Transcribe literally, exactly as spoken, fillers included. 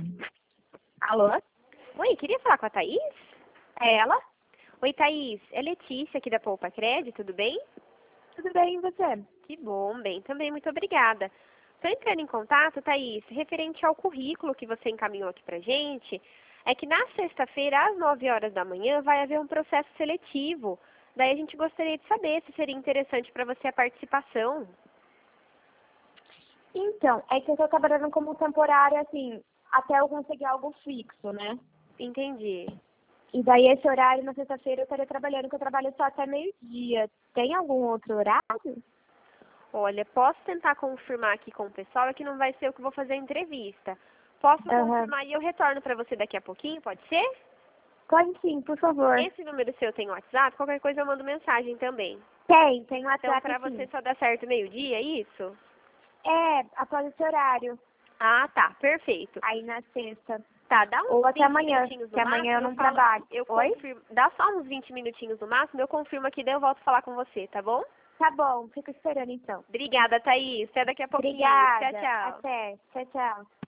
Alô? Oi, queria falar com a Thaís? É ela? Oi, Thaís. É Letícia aqui da Poupa Cred, tudo bem? Tudo bem, e você? Que bom, bem também, muito obrigada. Estou entrando em contato, Thaís, referente ao currículo que você encaminhou aqui pra gente, é que na sexta-feira, às nove horas da manhã, vai haver um processo seletivo. Daí a gente gostaria de saber se seria interessante para você a participação. Então, é que eu tô trabalhando como temporária, assim, até eu conseguir algo fixo, né? Entendi. E daí esse horário, na sexta-feira, eu estaria trabalhando, que eu trabalho só até meio-dia. Tem algum outro horário? Olha, posso tentar confirmar aqui com o pessoal, é que não vai ser eu que vou fazer a entrevista. Posso Aham. confirmar e eu retorno para você daqui a pouquinho, pode ser? Pode sim, por favor. Esse número seu tem WhatsApp, qualquer coisa eu mando mensagem também. Tem, tem Então, WhatsApp pra você sim. só dar certo meio-dia, é isso? É, após esse horário, Ah, tá, perfeito. aí na sexta. Tá, dá uns Ou até vinte amanhã, minutinhos no que amanhã eu máximo, eu não falo, trabalho. eu Oi? confirmo, dá só uns vinte minutinhos no máximo, eu confirmo aqui, daí eu volto a falar com você, tá bom? Tá bom, fico esperando então. Obrigada, Thaís. Até daqui a pouquinho. Tchau, Obrigada. tchau. Até. Tchau, tchau.